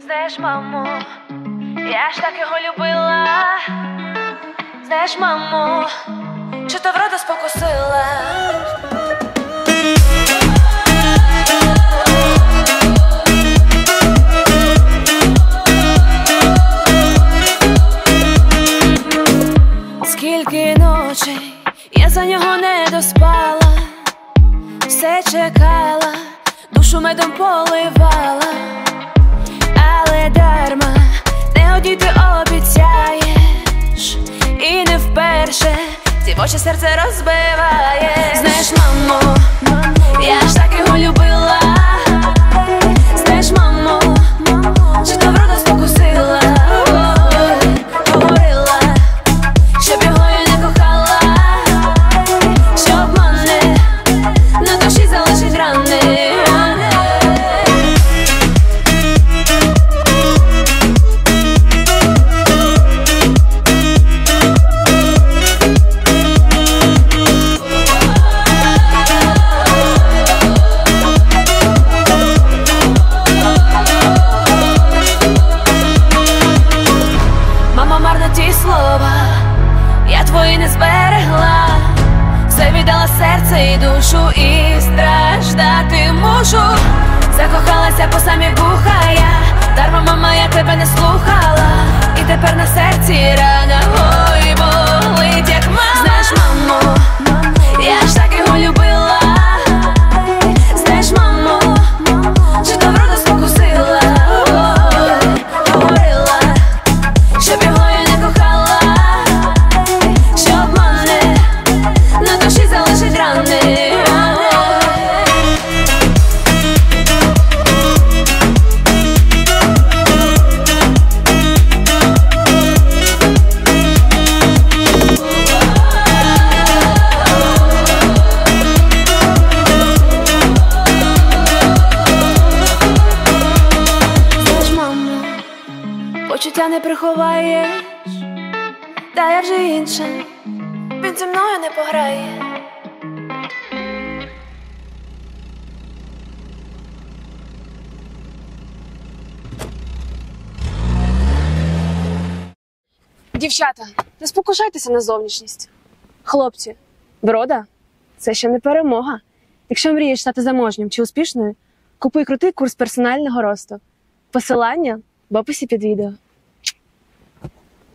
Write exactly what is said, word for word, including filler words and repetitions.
Знаєш, мамо, я ж так його любила. Знаєш, мамо, чи то врода спокусила. Скільки ночей я за нього не доспала, все чекала, душу медом поливала, але дарма, не одійти обіцяєш, і не вперше ці очі серце розбиває. Знаєш, мамо, я ж так його любила. Знаєш, мамо, чи то врода спокусила. Говорила, щоб його я не кохала, що обмане, на душі залишить рани. Мама, марно ті слова, я твої не зберегла. Все віддала серце і душу, і страждати мушу. Закохалася по самі вуха я, дарма, мама, я тебе не слухала. І тепер на серці рана, ой, болить, як мама. Знаєш, мамо, я ж так його любила. Знаєш, мамо, чи то врода спокусила. Говорила, щоб його я не кохала, що обмане, на душі залишить рани. Знаєш, мамо, почуття не приховаєш, та я вже інша, він зі мною не пограє. Дівчата, не спокушайтеся на зовнішність. Хлопці, врода – це ще не перемога. Якщо мрієш стати заможнім чи успішною, купуй крутий курс персонального росту. Посилання в описі під відео.